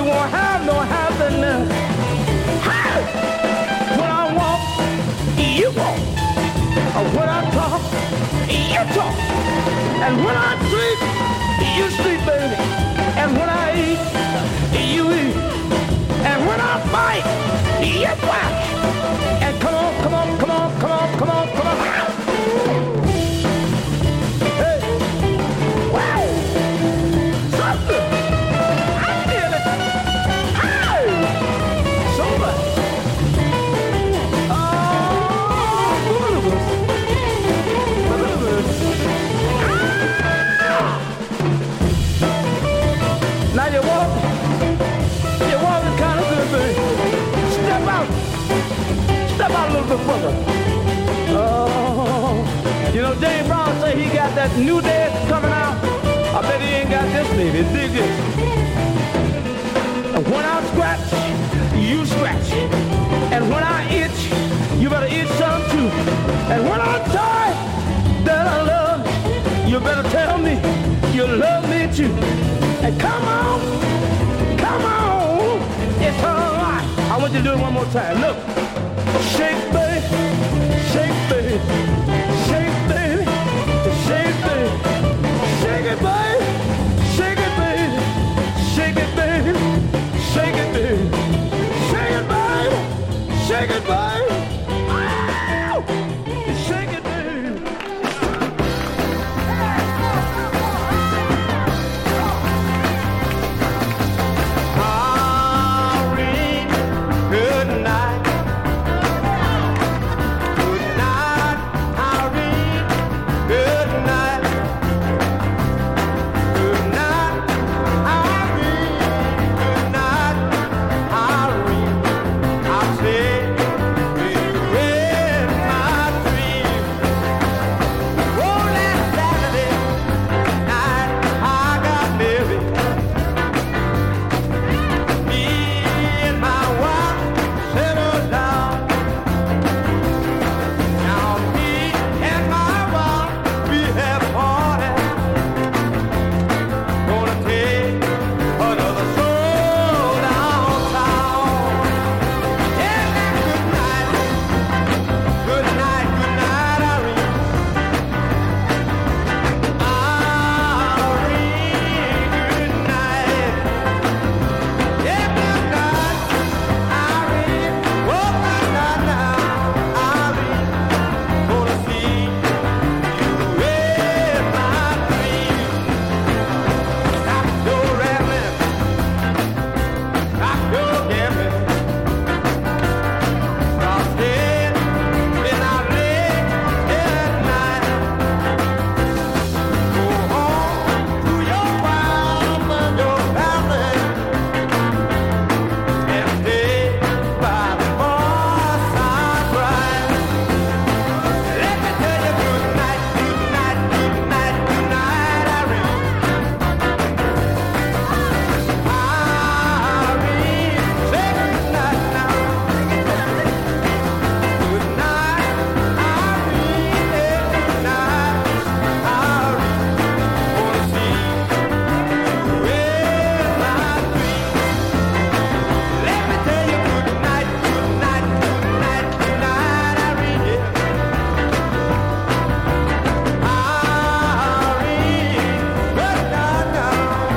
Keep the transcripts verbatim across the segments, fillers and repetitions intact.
won't have no happiness. Hey! When I walk, you walk. When I talk, you talk. And when I sleep, you sleep, baby. And when I eat, you eat. And when I fight, you fight. And come on, come on, come on, come on, come on, come on. Hey, wow, something. I feel it. Hey, so much. Oh, marvelous, marvelous. Ah! Now you walk, you walking kind of good, baby. Step out, step out a little bit further. Oh, you know James Brown say he got that new dance coming out. I bet he ain't got this, baby. Dig this. And when I scratch, you scratch. And when I itch, you better itch some too. And when I die, that I love, you better tell me you love me too. And come on, come on, it's alright. I want you to do it one more time. Look, shake, baby, shake, baby, shake, baby, shake, baby, shake it, baby, shake it, baby, shake it, baby, shake it, baby, shake it, baby, shake it, baby. Ow! Shake it, baby. Maureen, good night. Good night, Maureen, good night. Good night, Maureen, good night, Maureen. I say you in my dreams. Oh, last Saturday night I got married. Me and my wife settled down. Now me and my wife, we have parted. Gonna take another stroll downtown. Yeah, good night, good night, good night, Irene. Irene, good night. Yeah, good night, Irene. Oh, good night now, Irene. Gonna see you in my dreams. Stop your rambling, stop your gambling. Stop staying in our late at night. Go home to your wife and your family and stay by the fireside bright. Let me tell you good night, good night, good night, good night, Irene. Irene, say good night now. Good night, Irene, yeah, good night, Irene. Wanna see you in my dreams. Let me tell you good night, good night, good night, good night, Irene, yeah. Irene, good night now.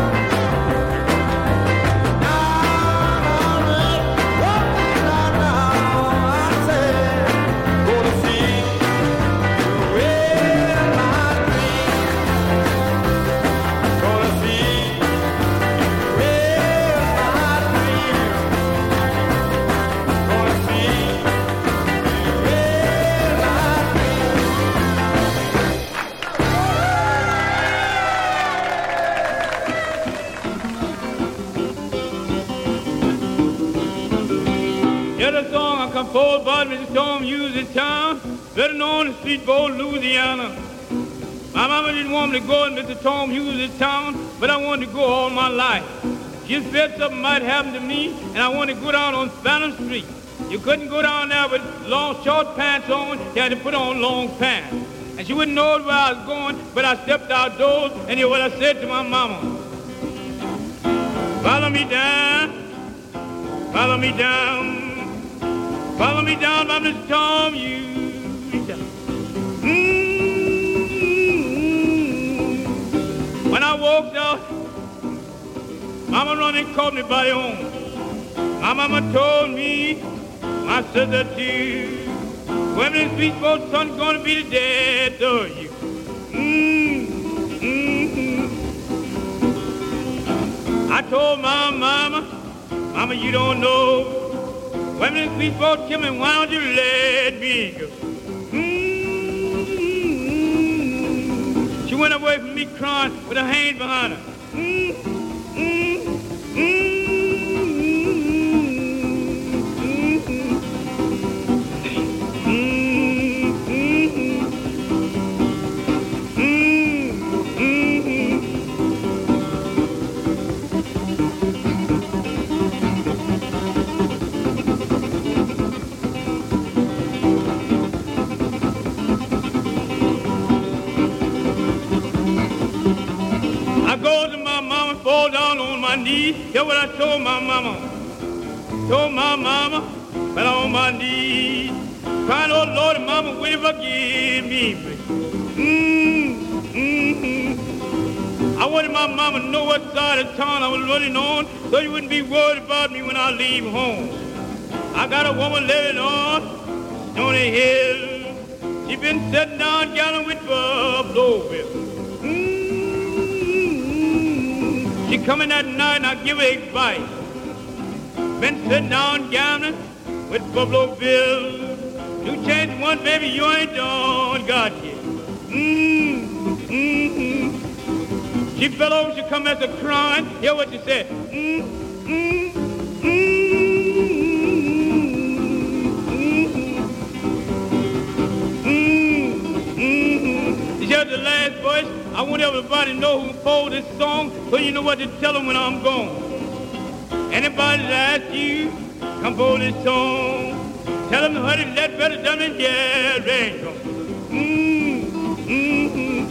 Here's a song I composed by Mister Tom Hughes in town, better known as Streetboard, Louisiana. My mama didn't want me to go in Mister Tom Hughes in town, but I wanted to go all my life. She said something might happen to me, and I wanted to go down on Spanish Street. You couldn't go down there with long, short pants on. You had to put on long pants. And she wouldn't know where I was going, but I stepped outdoors, and here's what I said to my mama. Follow me down Follow me down, follow me down by Mister Tom Hughes. Mm-hmm. When I walked out, Mama run and called me by the arm. My mama told me, my sister too, when this sweet boat son gonna be the death of you. Mm-hmm. I told my mama, Mama, you don't know. When this sweet boat came in, why don't you let me go? Mm-hmm. She went away from me crying with her hands behind her. Mm-hmm. Fall down on my knees. Hear what I told my mama. Told my mama, fell on my knees. Crying, oh Lord, mama, will you forgive me? Mm-hmm. I wanted my mama to know what side of town I was running on, so you wouldn't be worried about me when I leave home. I got a woman living on on the hill. She been sitting down gallon with Buffalo Bill. She come in that night and I give her advice. Been sitting down gambling with Buffalo Bill. Two chances, one baby, you ain't done got yet. Mm-hmm. Mm-hmm. She fell over, she come after crying. Hear what she said. Mm-hmm. Mm-hmm. Mm-hmm. She said the last voice. I want everybody to know who composed this song, so you know what to tell them when I'm gone. Anybody that asks you, compose this song, tell them to hurry, let better done than yeah, rain. Mm-hmm. Mm-hmm.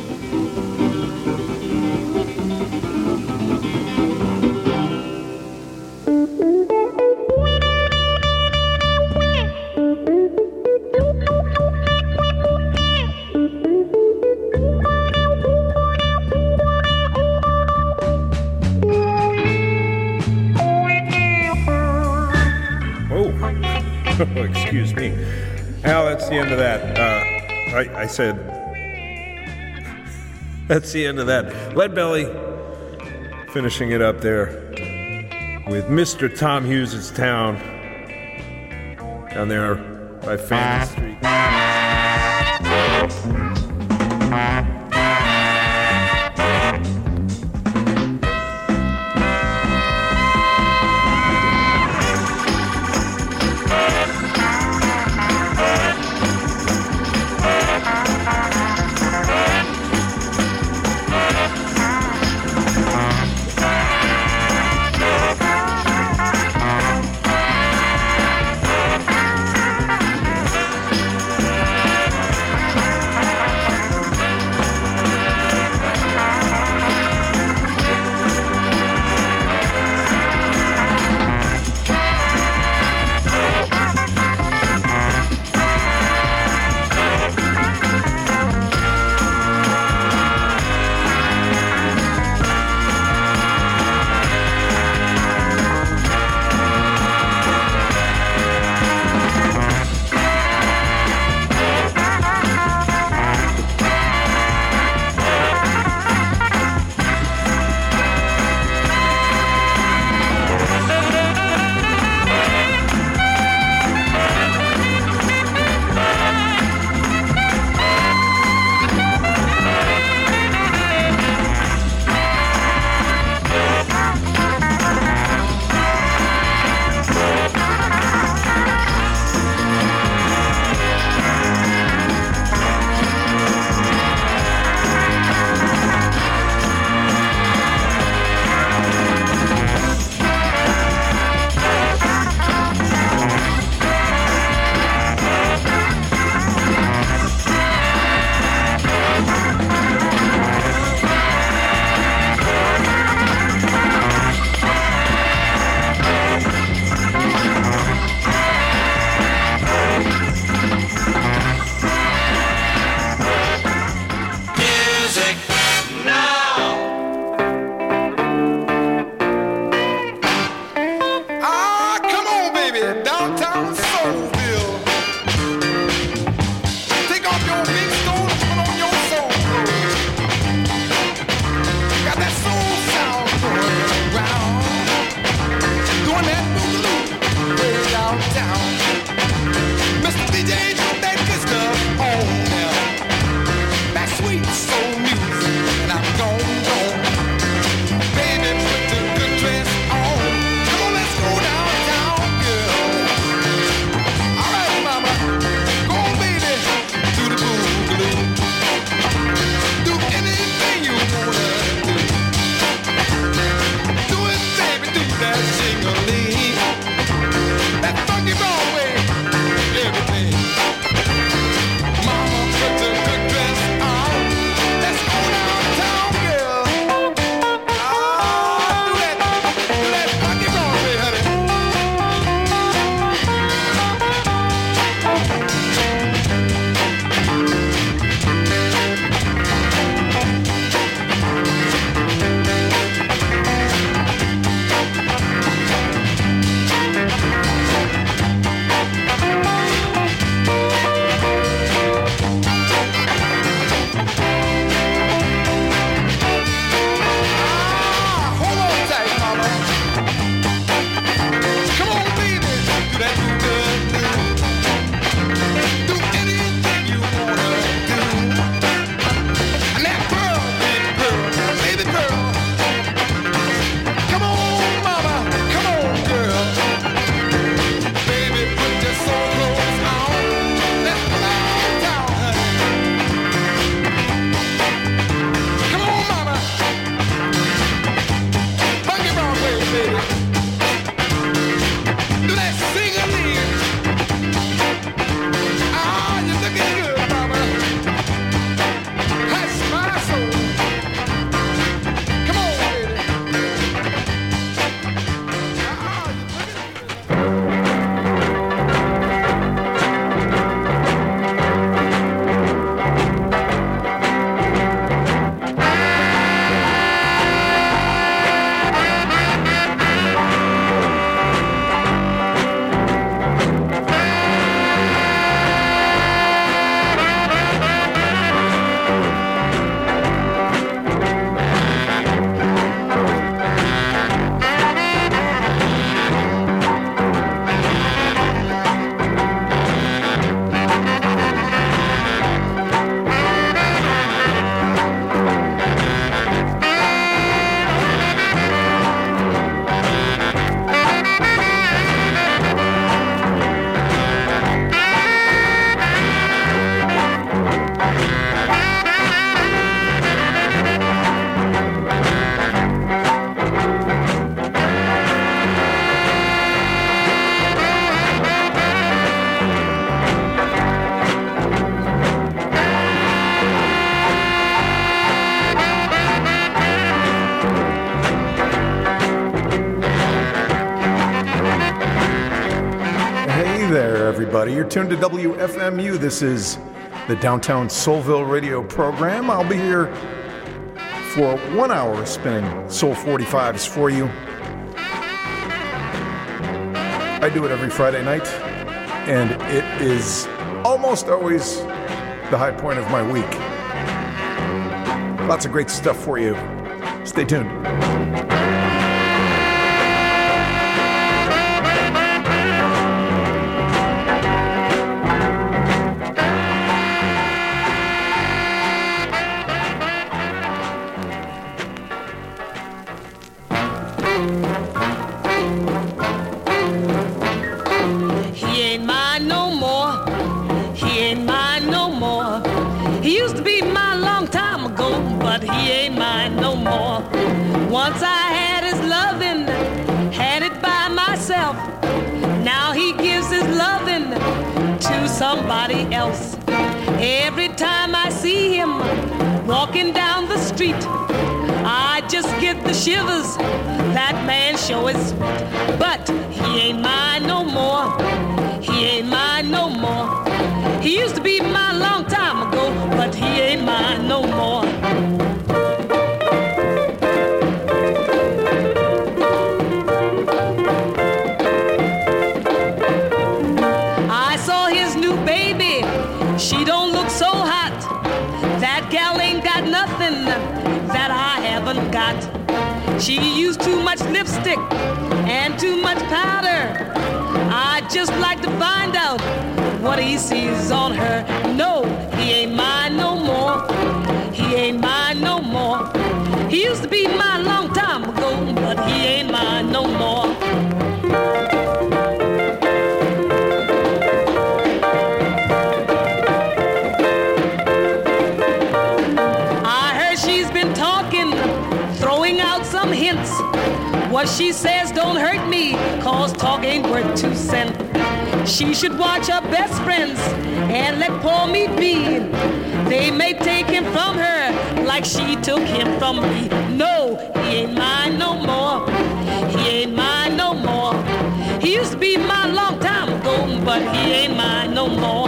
Excuse me. Al, that's the end of that. Uh, I, I said, that's the end of that. Lead Belly finishing it up there with Mister Tom Hughes' Town down there by Fannin Street. sing-a-ling. That funky Broadway, everything. Mama puts a good dress on. Let's go downtown, girl. Ah, do that, do that funky Broadway, honey. You're tuned to W F M U. This is the Downtown Soulville radio program. I'll be here for one hour spinning Soul forty-fives for you. I do it every Friday night, and it is almost always the high point of my week. Lots of great stuff for you. Stay tuned. Once I had his loving, had it by myself. Now he gives his loving to somebody else. Every time I see him walking down the street, I just get the shivers. That man sure is sweet. But he ain't mine no more. He ain't mine no more. He used to be mine a long time ago, but he ain't mine no more. She don't look so hot. That gal ain't got nothing that I haven't got. She used too much lipstick and too much powder. I'd just like to find out what he sees on her. No, he ain't mine no more. He ain't mine no more. He used to be mine a long time ago, but he ain't mine no more. What she says don't hurt me, cause talk ain't worth two cents. She should watch her best friends and let poor me be. They may take him from her like she took him from me. No, he ain't mine no more. He ain't mine no more. He used to be mine a long time ago, but he ain't mine no more.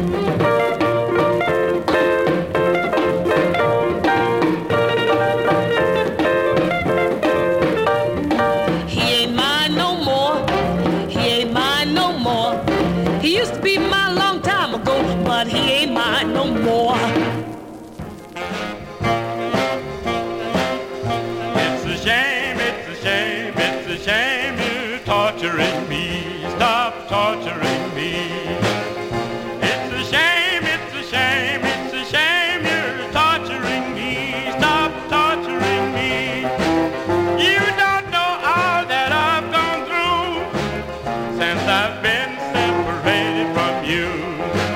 But he ain't mine no more. It's a shame, it's a shame, it's a shame you're torturing me. Stop torturing me. It's a shame, it's a shame, it's a shame you're torturing me. Stop torturing me. You don't know all that I've gone through since I've been separated from you.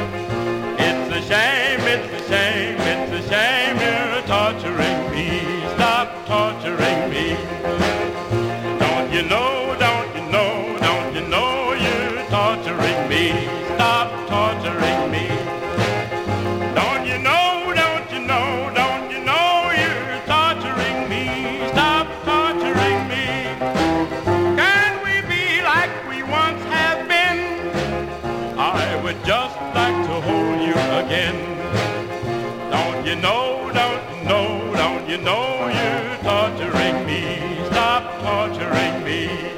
Shame, it's a shame, it's a shame you're torturing me. Stop torturing me. Don't you know, don't you know, don't you know you're torturing me. Stop torturing me. Don't you know, don't you know, don't you know you're torturing me. Stop torturing me. Can we be like we once have been? I would just like to hold you again. Don't you know, don't you know, don't you know you're torturing me. Stop torturing me.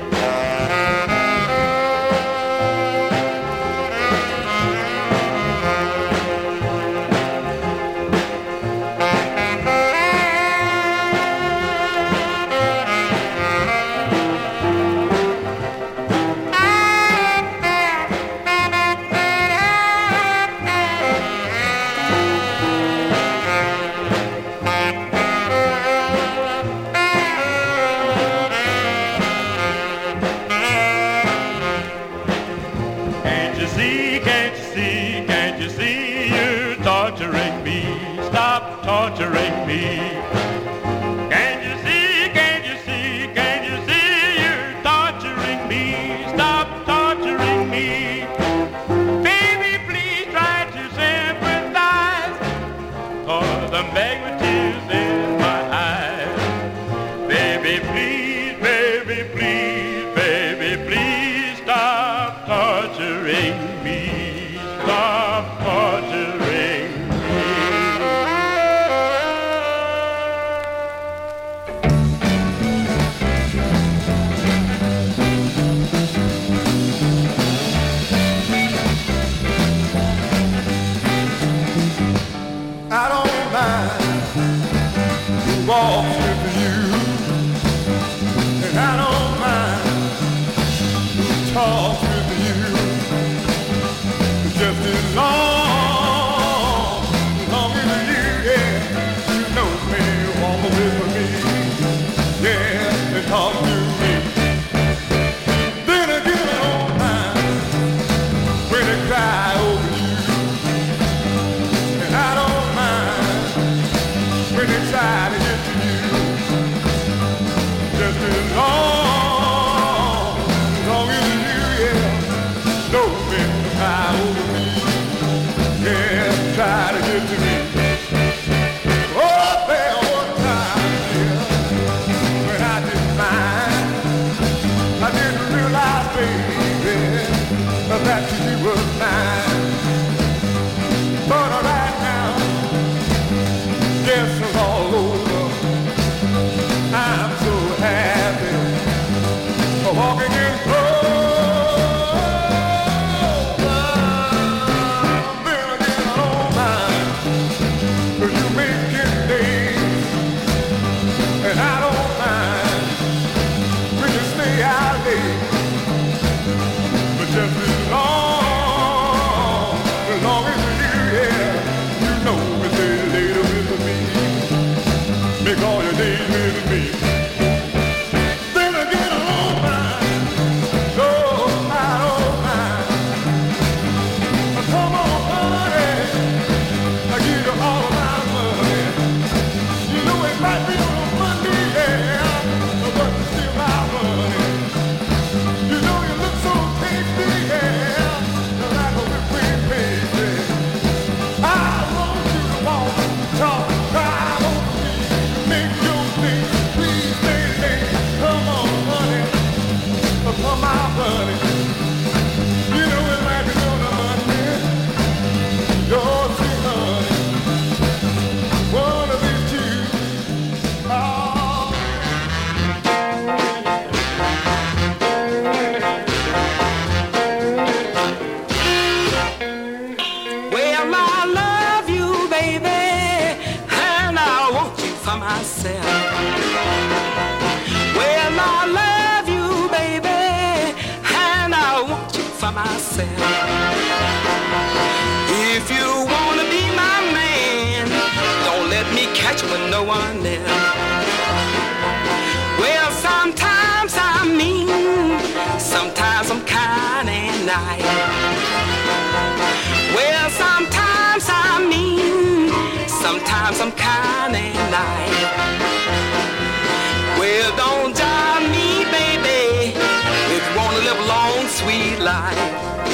Torturing me. Can't you see, can't you see, can't you see you're torturing me? Stop torturing me. Baby, please try to sympathize, cause I'm begging with tears in my eyes. Baby, please, baby, please, baby, please stop torturing me. Stop torturing me. Walk with you, and I don't mind who talks with you, just as long, as long as you, yeah, you know me, walk with me, yeah, and talk to me. Then again, I don't mind when they cry over you, and I don't mind when they try to get just as long, as long as you, yeah, know me, cry over me, yeah, try to get to me. Oh, there was a time, yeah, when I didn't mind, I didn't realize, baby, that you were mine. But right now, yes, it's all over. I'm so happy walking in clover. Then again, I don't mind, 'cause you make it days, and I don't mind when you stay out late. But just as long, as long as you, yeah, you know we stay later with me. Make all your days with me. Then again, I don't mind. No, I don't mind. Come on, honey, I give you all of my money. You know it might be on a Monday, yeah, but it's still my money. for myself. If you wanna be my man, don't let me catch you with no one else. Well, sometimes I'm mean, sometimes I'm kind and nice. Well, sometimes I'm mean, sometimes I'm kind and nice. Well, don't jive me, baby, if you wanna live a long, sweet life.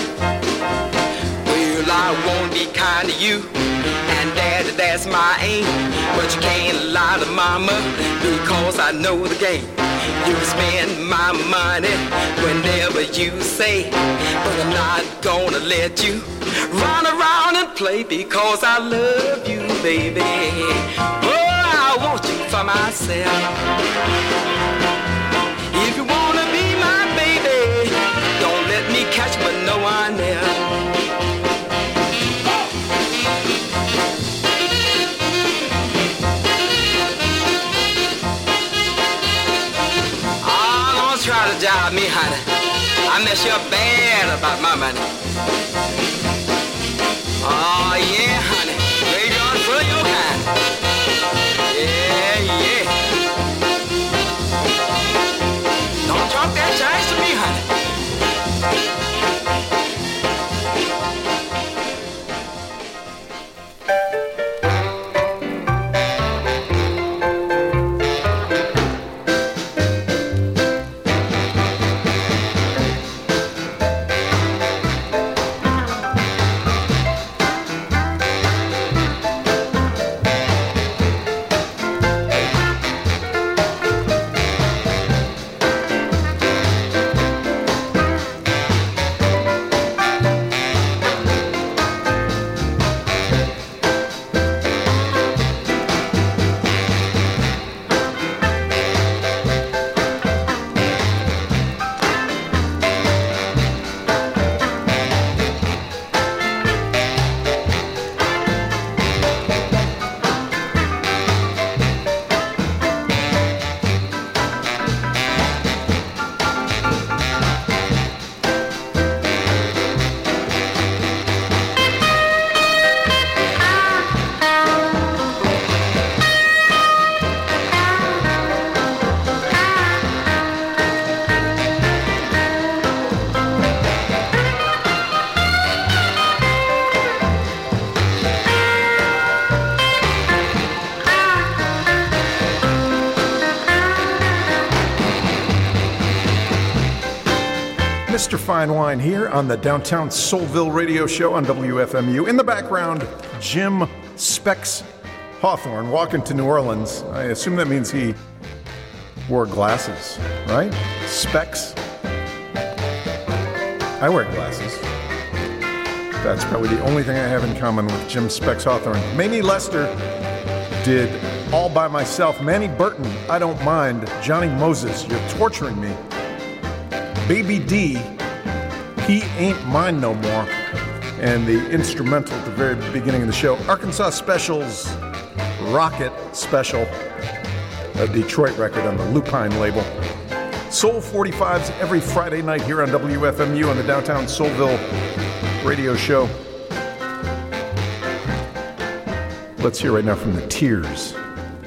Well, I wanna be kind to you, and daddy, that's my aim. But you can't lie to mama, because I know the game. You spend my money whenever you say, but I'm not gonna let you run around and play, because I love you, baby. Oh, I want you for myself. If you wanna be my baby, don't let me catch you with no one else. Try to jive me, honey. I mess you up bad about my money. Oh, yeah, honey. Graveyard full of your kind. Yeah, yeah. Don't talk that change to me, honey. Mister Fine Wine here on the Downtown Soulville Radio Show on W F M U. In the background, Jim Specs Hawthorne walking to New Orleans. I assume that means he wore glasses, right? Specs. I wear glasses. That's probably the only thing I have in common with Jim Specs Hawthorne. Mamie Lester did All By Myself. Manny Burton, I Don't Mind. Johnny Moses, You're Torturing Me. Baby D, He Ain't Mine No More, and the instrumental at the very beginning of the show, Arkansas Specials Rocket Special, a Detroit record on the Lupine label. Soul forty-fives every Friday night here on W F M U on the Downtown Soulville Radio Show. Let's hear right now from the Tears.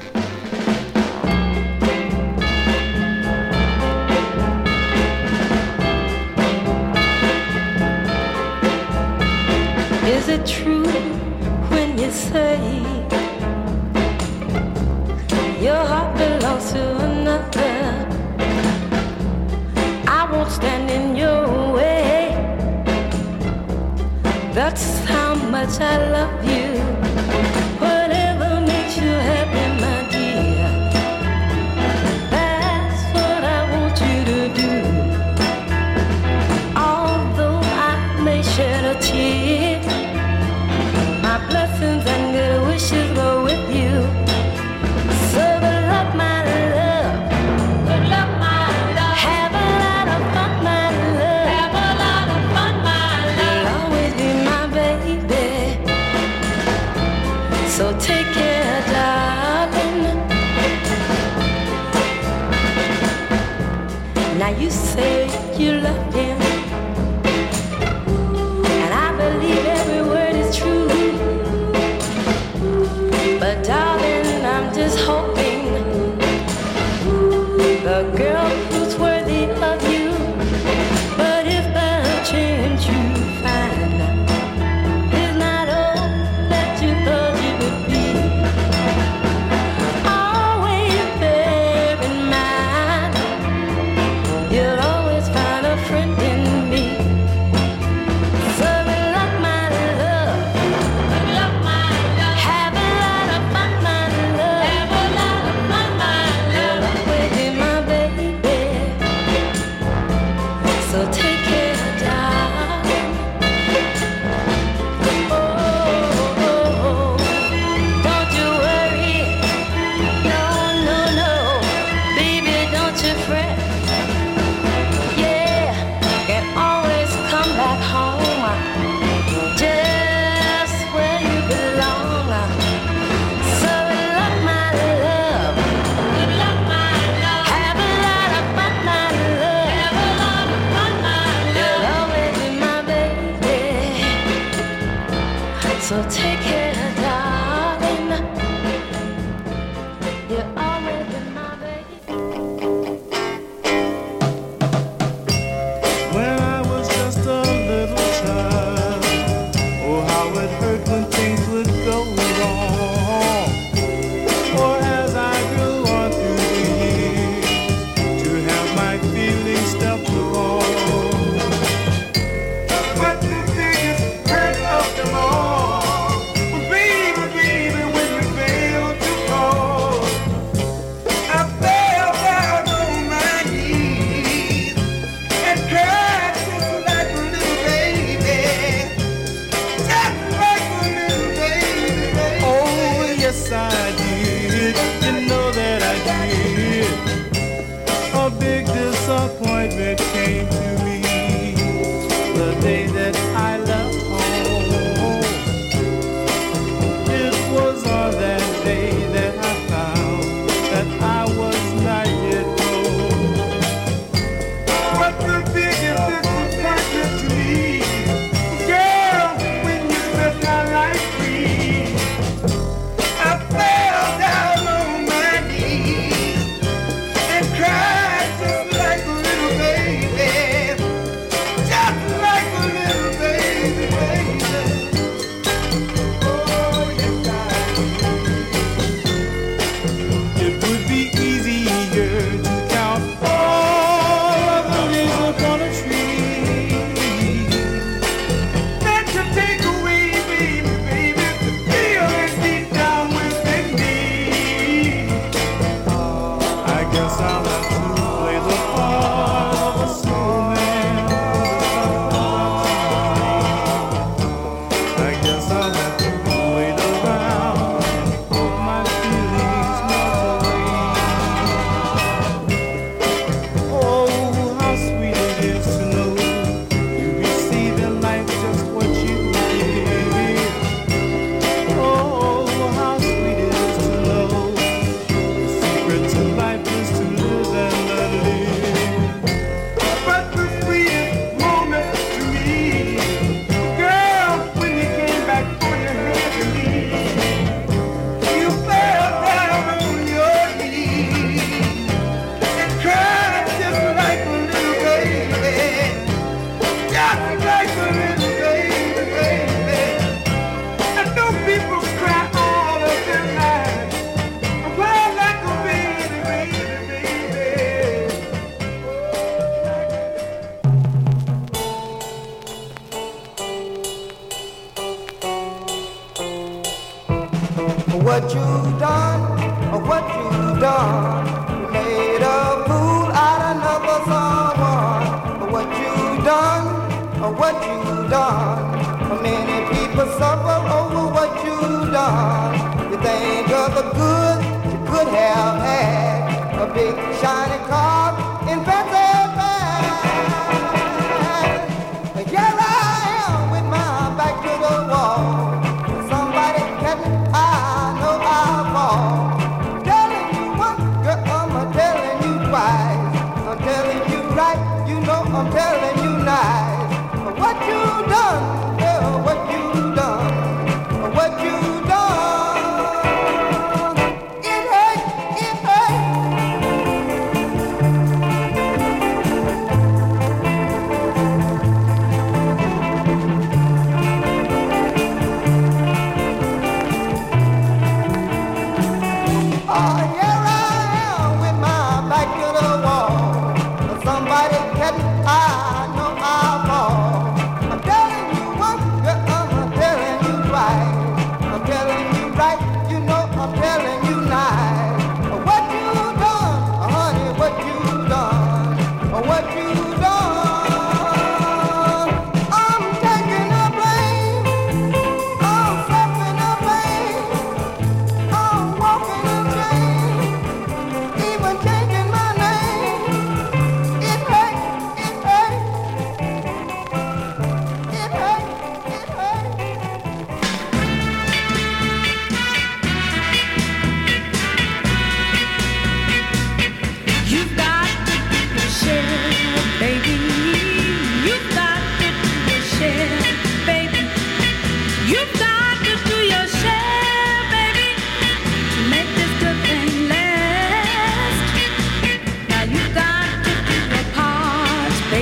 Is it true when you say your heart belongs to another? I won't stand in your way. That's how much I love you. Whatever makes you happy, my dear, that's what I want you to do. Although I may shed a tear, my blessings and good wishes go with you. So good luck, my love. Good luck, my love. Have a lot of fun, my love. Have a lot of fun, my love. You'll always be my baby. So take care, darling. Oh, oh, oh. Don't you worry. No, no, no. Baby, don't you fret. Yeah, can always come back home. Just where you belong. So good luck, my love. Good luck, my love. Have a lot of fun, my love. Have a lot of fun, my love. You'll always be my baby. So take care, darling. You'll always be my baby. When I was just a little child, oh how it hurt when things would go wrong. Or as I grew on through the years, to have my feelings stepped along. But the biggest hurt of them all was, baby, baby, when you failed to call. I fell down on my knees and cried just like a little baby, just like a little baby, baby. Oh, yes, I did. You know that I did. A big disappointment came to me the day that I left home. It was on that day that I found that I was not yet home. But the biggest disappointment to me, girl, when you set my life free, I fell down on my knees and cried just like a little baby, just like a little baby, baby. Oh, yes, I did. It would be easier to count all of the leaves upon a tree than to take away, baby, baby, the feeling deep down within me. I guess I'll have to play the part of a snowman. I guess I'll have to wait around and hope my feelings melt away. Oh, how sweet it is to know you receive in life just what you give. Oh, how sweet it is to know the secret to life is to live and let live. But the sweetest moment to me, girl, when you came back on your hands to me, you fell down on your knees and cried just like a little baby, just like a little baby, baby. I know people cry all of their lives, cry like a baby, baby, baby. What you done, or what you done, you made a fool out of another someone. What you done, or what you done, many people suffer over what you done. You think of the good you could have had, a big shiny car in fancy bag. Here I am with my back to the wall. Somebody catch me, I know I'll fall. Telling you one, girl, I'm telling you twice. I'm telling you right, you know I'm telling you nice. What you done, girl, what you done, what you done. It hurt, it hurt.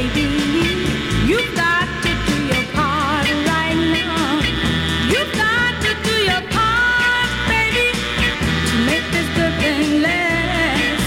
baby. You've got to do your part right now. You've got to do your part, baby, to make this good thing last.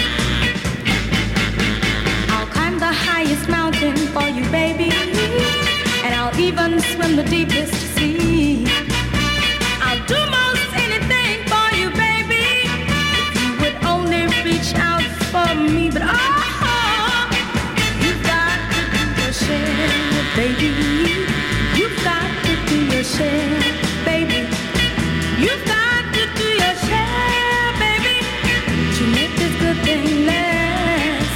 I'll climb the highest mountain for you, baby, and I'll even swim the deepest sea. I'll do most anything for you, baby, if you would only reach out for me. But oh, you've got to do your share, baby. You've got to do your share, baby. You've got to do your share, baby, to make this good thing last.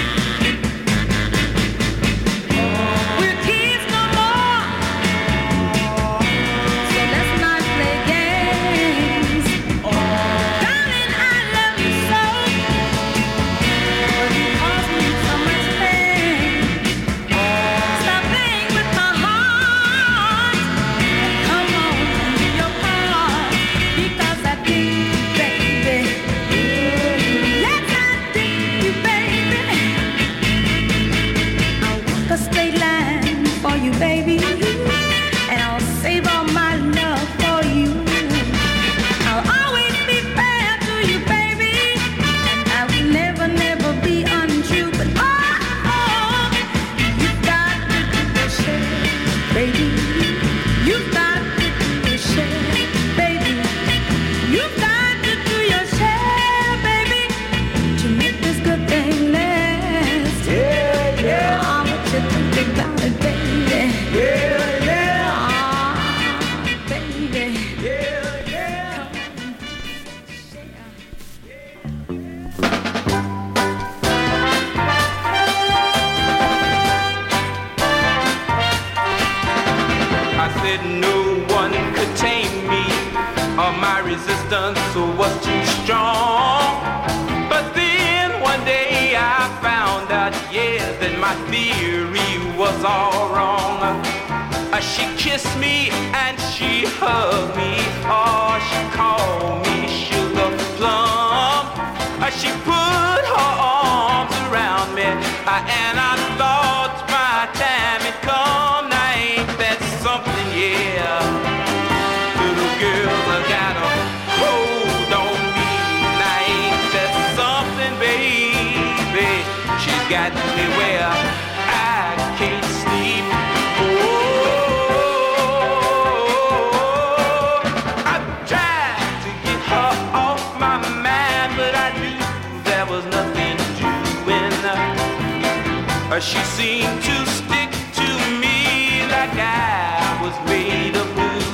We're kids no more, so let's not play games. Darling, I love you so, but you cause me so much pain. Stop playing with my heart. Come on and do your part, because I dig, baby. Yes, I dig you, baby. I'll walk a straight line for you, baby, and I'll save all my love for you. I'll always be fair to you, baby, and I will never, never be untrue. But oh, oh, you've got to do your share, baby. You've got to do your share, baby. You've got to do your share, baby, to make this good thing last. Yeah, yeah. Oh, what you think about it, baby? Yeah, yeah. Oh, baby. Yeah, yeah. I said no one could tame me, or my resistance was too strong. But then one day I found out, yeah, that my theory was all wrong. Uh, she kissed me and she hugged me, or she called me sugar plum. Uh, she put her arms around me, uh, and I thought my time had come. Now ain't that something, yeah? Little girls, I got a hold on me. Now ain't that something, baby? She's got me where I can't sleep. Oh, I've tried to get her off my mind, but I knew there was nothing doing. Uh, She seemed to stick to me like I was made of glue.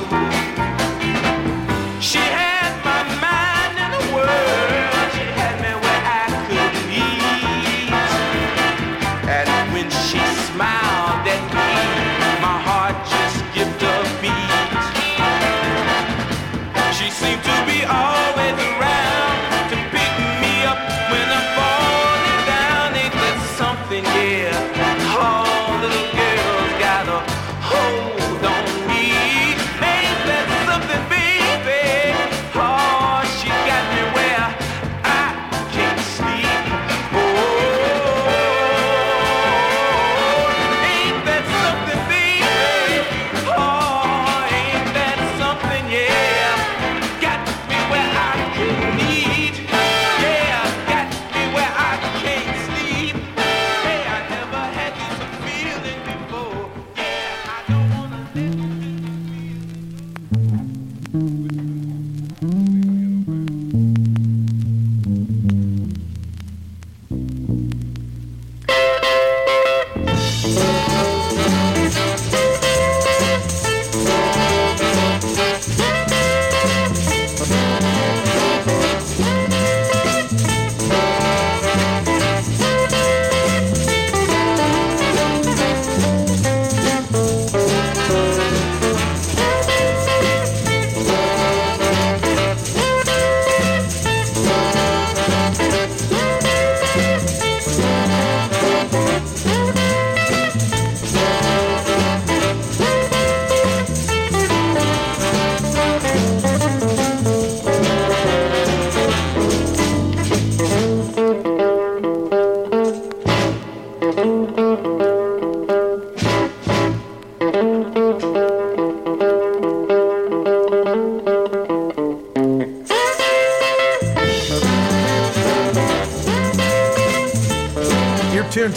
She had my mind in a whirl. She had me where I couldn't eat. And when she smiled at me, my heart just skipped a beat. She seemed to be always around to pick me up when I'm falling down. Ain't that something, yeah? Oh, little girl's got a hold on me.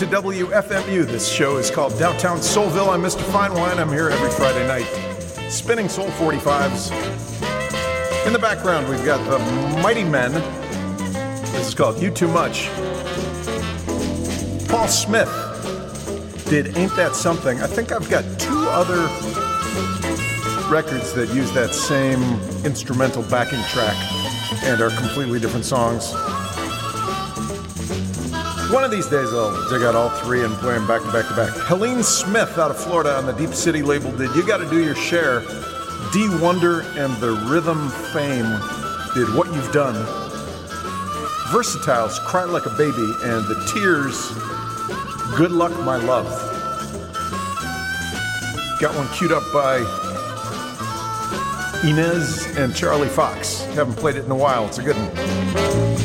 to W F M U. This show is called Downtown Soulville. I'm Mister Fine Wine. I'm here every Friday night, spinning Soul forty-fives. In the background, we've got the Mighty Men. This is called You Too Much. Paul Smith did Ain't That Something. I think I've got two other records that use that same instrumental backing track and are completely different songs. One of these days I'll dig out all three and play them back to back to back. Helene Smith out of Florida on the Deep City label did You Gotta Do Your Share. D Wonder and the Rhythm Fame did What You've Done. Versatiles, Cry Like a Baby, and the Tears, Good Luck My Love. Got one queued up by Inez and Charlie Fox. Haven't played it in a while. It's a good one.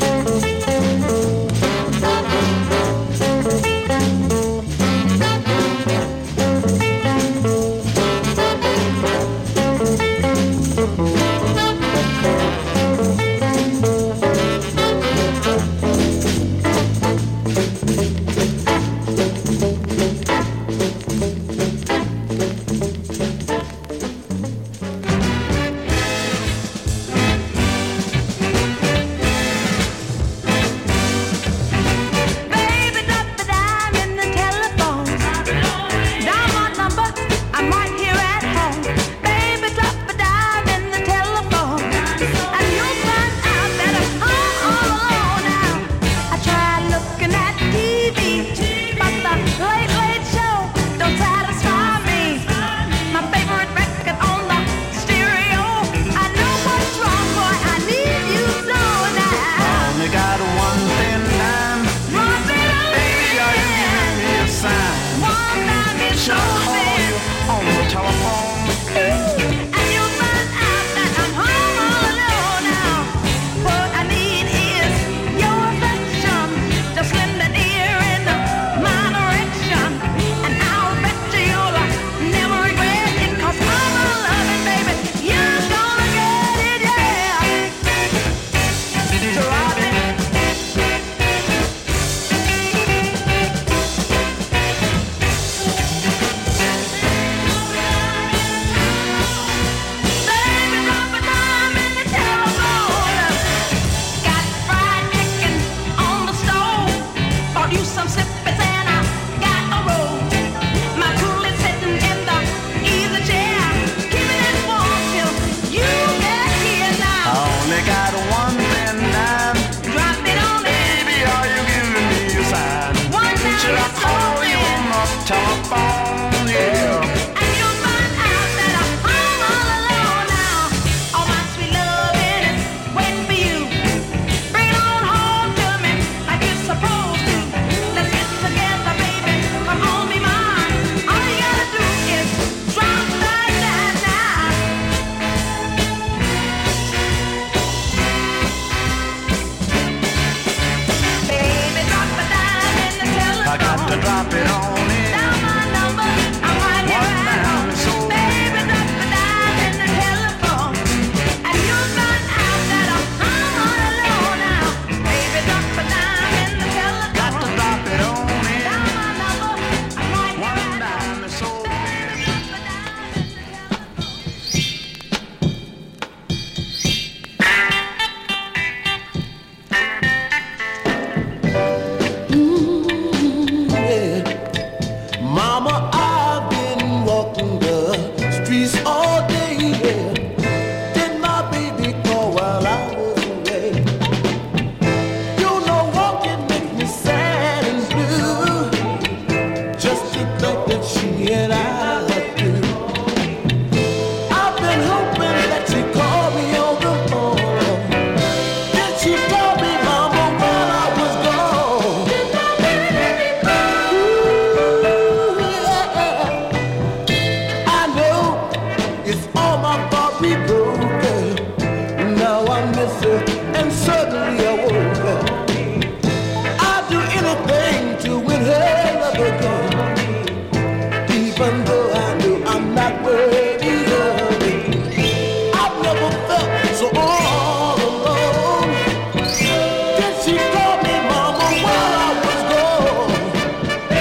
She called me mama while I was gone.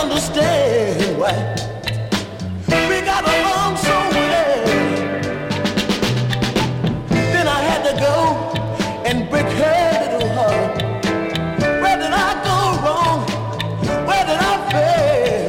understand why we got along so well. Then I had to go and break her little heart. Where did I go wrong? Where did I fail?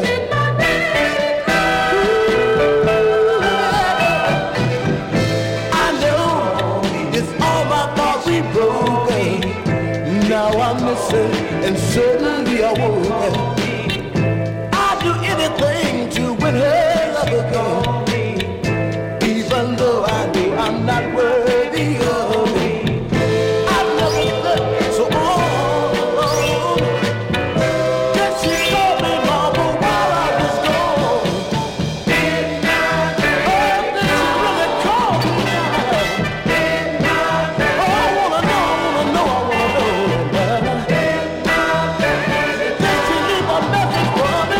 Ooh, I know it's all my fault we broke. Now I'm missing and certainly I won't. I'd do anything to win her love again, even though I know I'm not worthy of it. I've never looked so on. Then she called me mama while I was gone. Oh, then she really called me mama. Oh, I wanna know, I wanna know, I wanna know. Did she leave a message for me?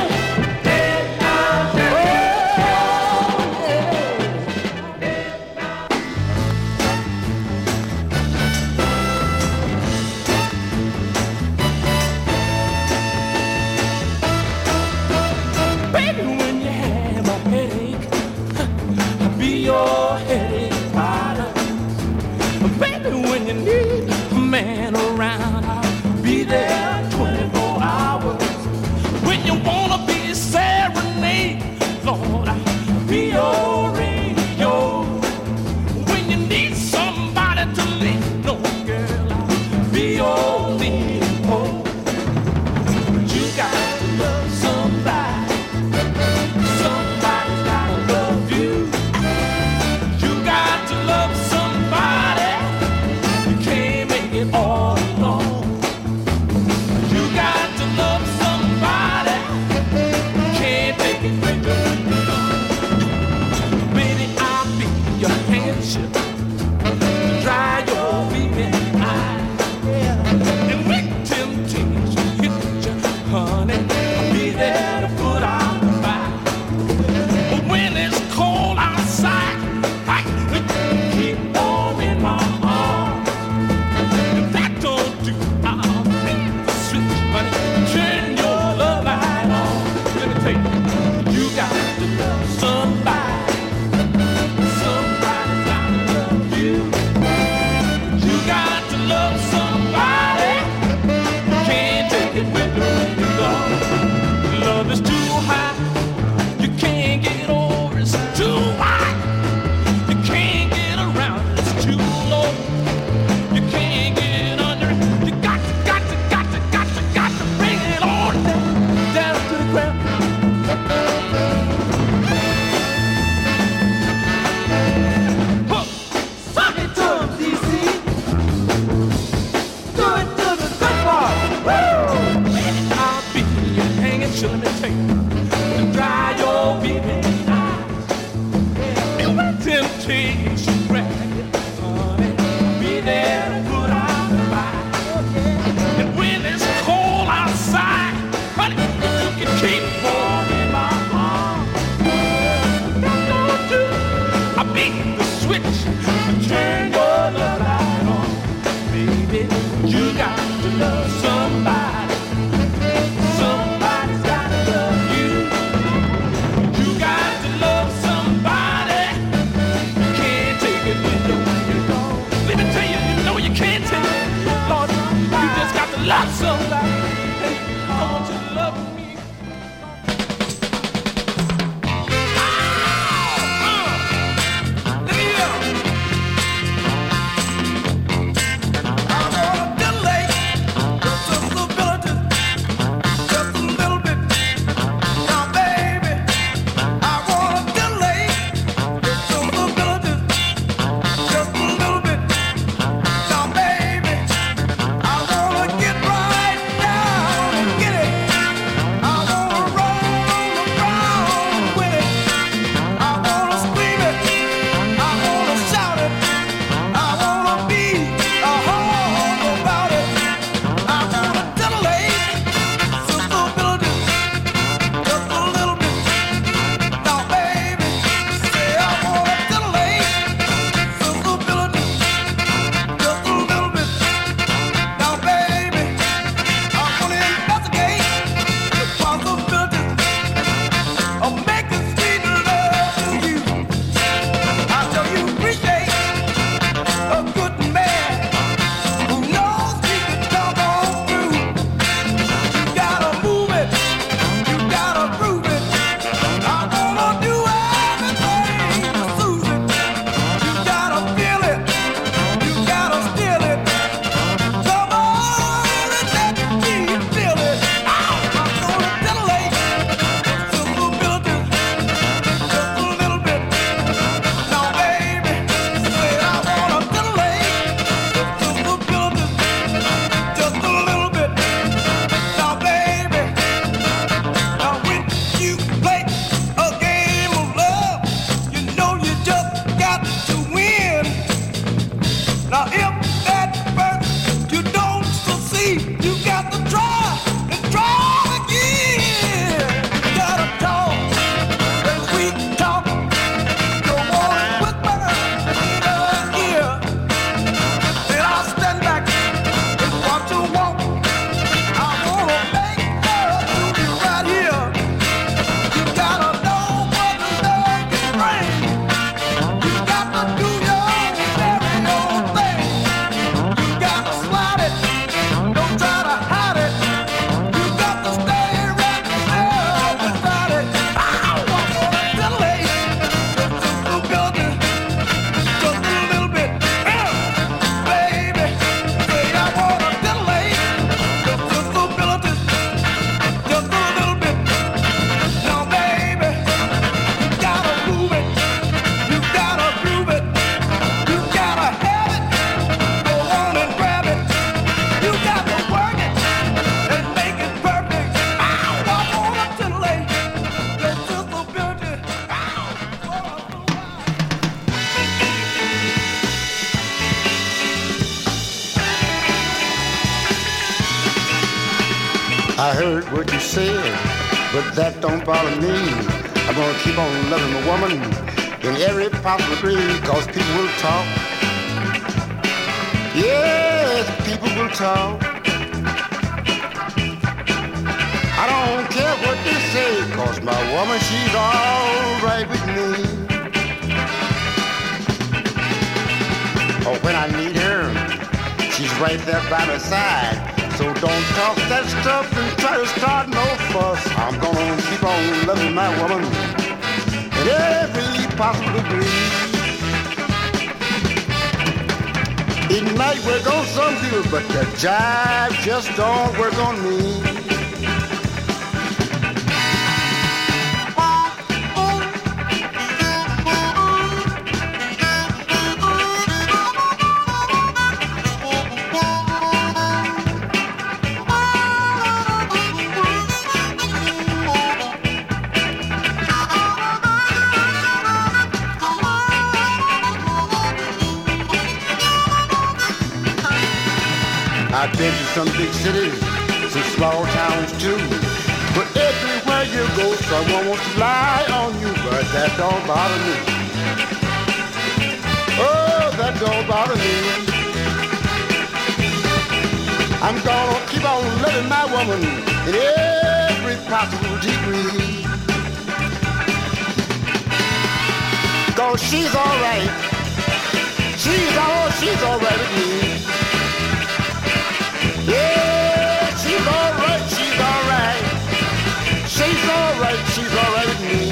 Baby, when you have a headache, I'll be your headache rider. Baby, when you need a man around, I'll be there twenty-four hours. When you wanna be serenade, Lord, I'll be your radio. When you need somebody to lean on, girl, I'll be your lean pole. But you got to love somebody. Somebody's gotta love you. You got to love somebody. You can't make it all alone. You got to love somebody. You can't take it with you. Baby, I'll be your handshake to dry your weeping eyes. And when temptation hits you, honey, I'll be there to put out the fire. But when it's cold outside, I keep warm in my arms. If that don't do, I'll make the switch, honey. Turn your love light on. Let me tell you, you got to love somebody. Somebody's gotta love you. You got to love somebody. You can't take it with you when you go. Love is too high. You can't get over, it's too high. You can't get around, it's too low. You can't get under it. You got to, got to, got to, got to, got to bring it on down, down to the ground. Huh. Suck it to 'em, D C. Do it to the good part. Woo! I'll be your hanging, let me tell you, and dry your weeping eyes. And when temptation grabs you, honey, I'll be there to put out the fire. And when it's cold outside, honey, you can keep warm in my arms. That don't do. I'll be the switch to turn your love light on. Baby, you got to love somebody. Somebody's gotta love you. You got to love somebody. You can't take it with you when you go. Let me tell you, you know you can't take it. Lord, you just got to love somebody. And I want you to love me. I'm gonna delay I heard what you said, but that don't bother me. I'm gonna keep on loving a woman in every possible degree, cause people will talk. Yes, people will talk. I don't care what they say, cause my woman, she's all right with me. Oh, when I need her, she's right there by my side. So don't talk that stuff and try to start no fuss. I'm gonna keep on loving my woman in every possible degree. It might work on some people, but the jive just don't work on me. I've been to some big cities, some small towns too. But everywhere you go, someone wants to lie on you, but that don't bother me. Oh, that don't bother me. I'm gonna keep on loving my woman in every possible degree. Cause she's alright. She's all, she's alright with me. Yeah, she's alright, she's alright. She's alright, she's alright with me.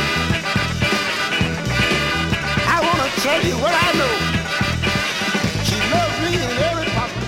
I wanna tell you what I know. She loves me in every possible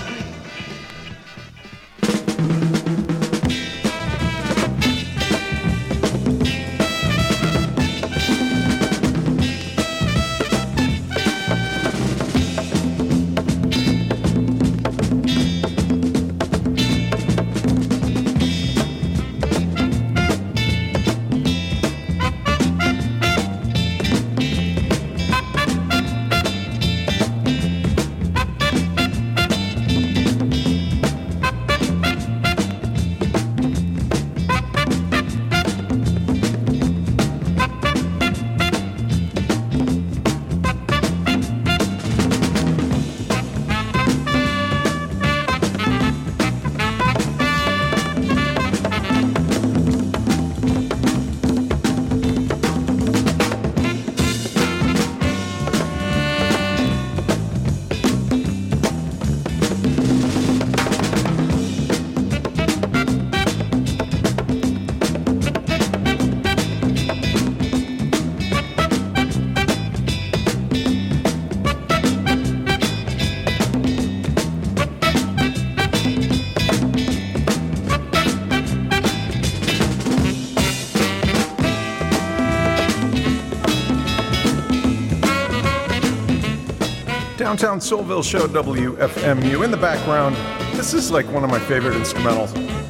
Downtown Soulville Show, W F M U. In the background, this is like one of my favorite instrumentals.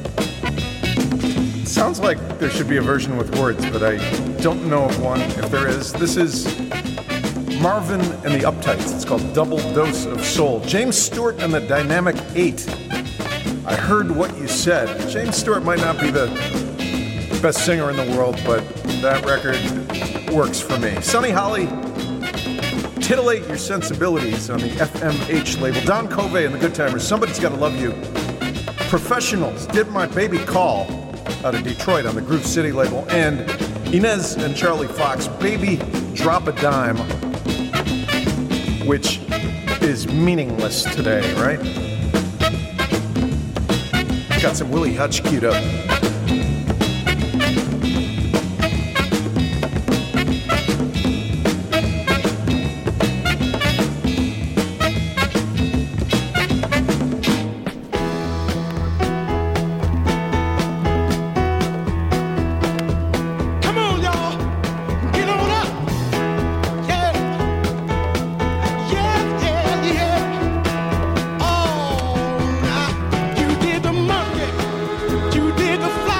It sounds like there should be a version with words, but I don't know of one. If there is, this is Marvin and the Uptights. It's called Double Dose of Soul. James Stewart and the Dynamic Eight. I heard what you said. James Stewart might not be the best singer in the world, but that record works for me. Sonny Holly, Titillate Your Sensibilities on the F M H label. Don Covey and the Good Timers, Somebody's Gotta Love You. Professionals, Did My Baby Call out of Detroit on the Groove City label. And Inez and Charlie Fox, Baby Drop a Dime, which is meaningless today, right? Got some Willie Hutch queued up. You did the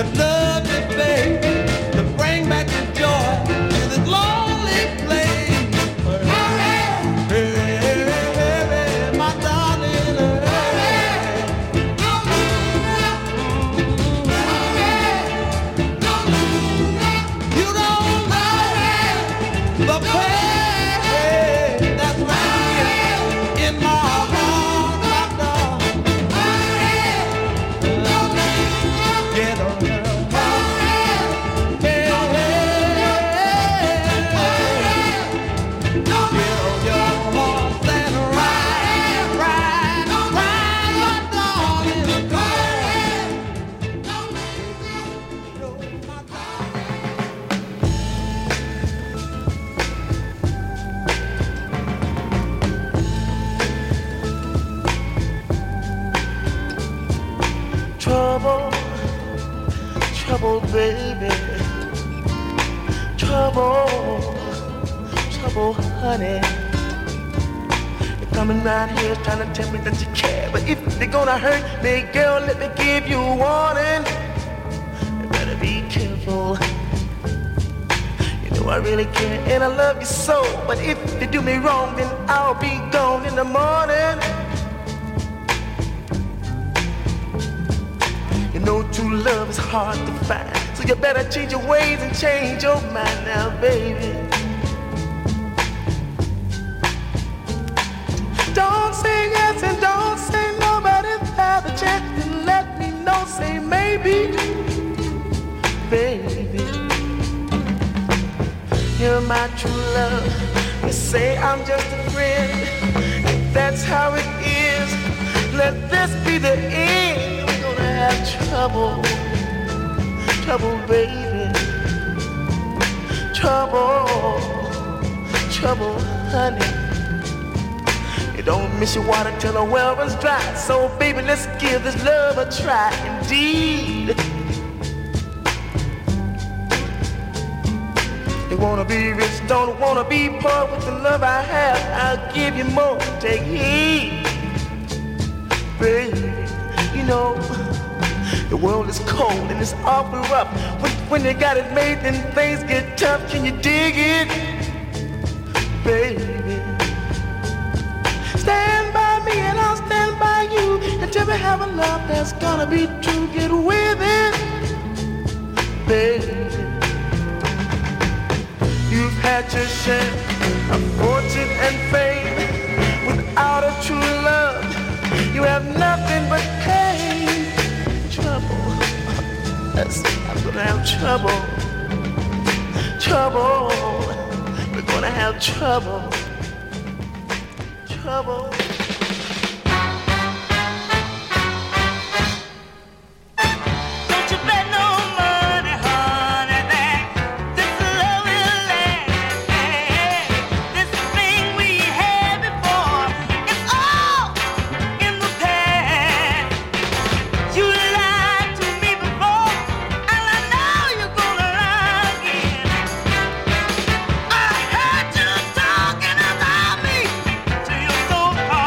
You love me, baby, to bring back the joy to this lonely place. Hey, hey, hey, hey, my darling. You don't know the pain that's lying in my heart, my darling. Get on her. Trouble, trouble, baby. Trouble, trouble, honey. You're coming round here trying to tell me that you care. But if they're gonna hurt me, girl, let me give you a warning. You better be careful. You know I really care and I love you so. But if you do me wrong, then I'll be gone in the morning. You know true love is hard to find, so you better change your ways and change your mind now, baby. Don't say yes and don't say no, but if I have a chance, then let me know, say maybe, baby. You're my true love. You say I'm just a friend. If that's how it is, let this be the end. Have trouble, trouble, baby. Trouble, trouble, honey. You don't miss your water till the well runs dry. So, baby, let's give this love a try. Indeed. You wanna be rich, don't wanna be poor. With the love I have, I'll give you more. Take heed, baby. You know, the world is cold and it's awful rough. When, when you got it made, then things get tough. Can you dig it, baby? Stand by me and I'll stand by you until we have a love that's gonna be true. Get with it, baby. You've had your share of fortune and fame. Without a true love, you have nothing but pain. Trouble, yes, I'm gonna have trouble. Trouble, we're gonna have trouble. Trouble. Don't you bet no money, honey, that this love will last. This thing we had before is all in the past. You lied to me before, and I know you're gonna lie again. I heard you talking about me to your so-called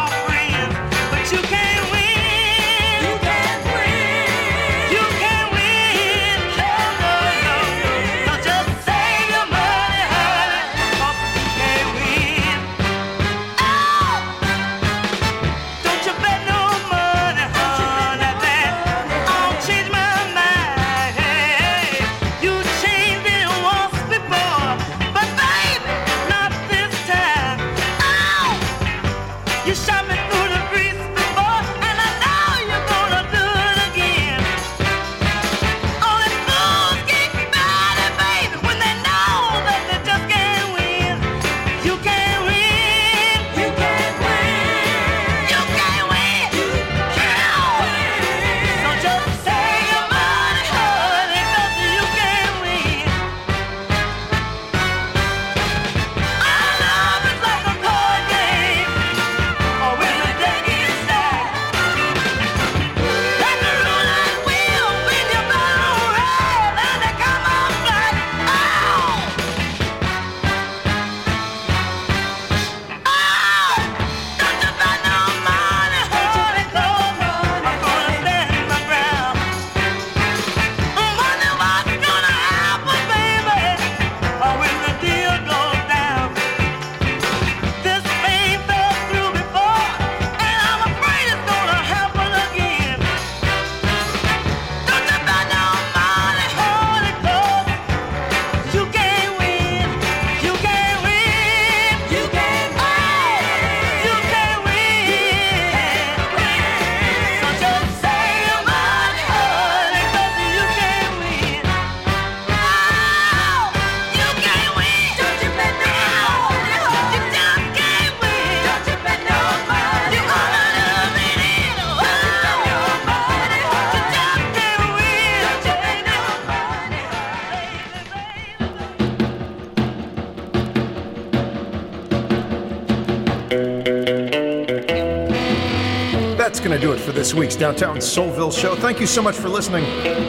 going to do it for this week's Downtown Soulville show. Thank you so much for listening.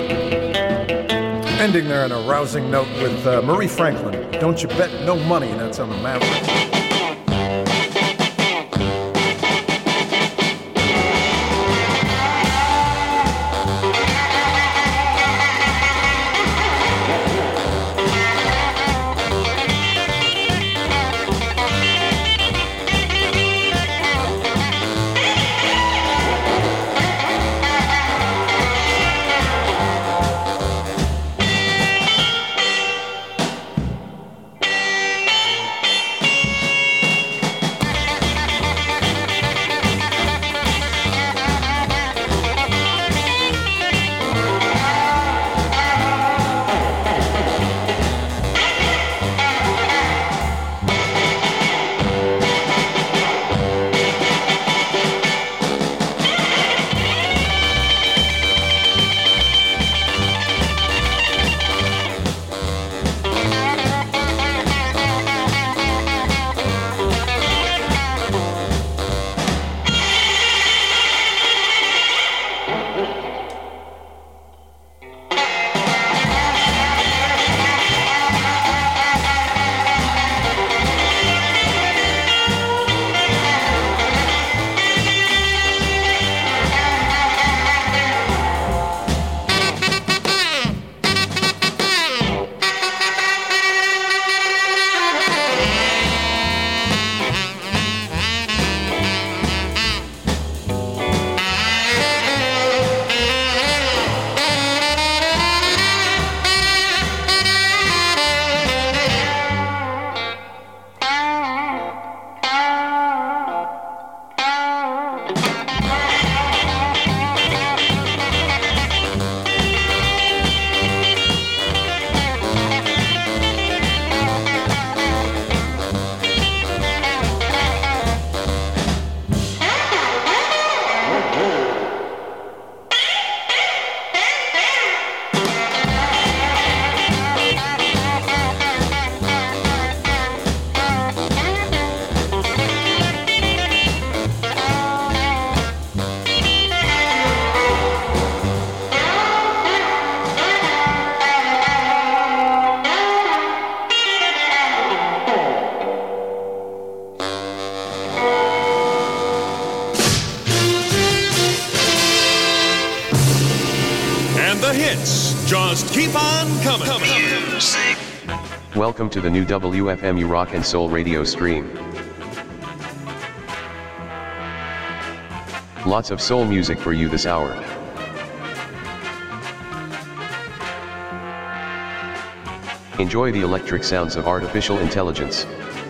Ending there on a rousing note with uh, Marie Franklin. Don't you bet no money, and that's on the Mavericks. Just keep on coming. Welcome to the new W F M U Rock and Soul radio stream. Lots of soul music for you this hour. Enjoy the electric sounds of artificial intelligence.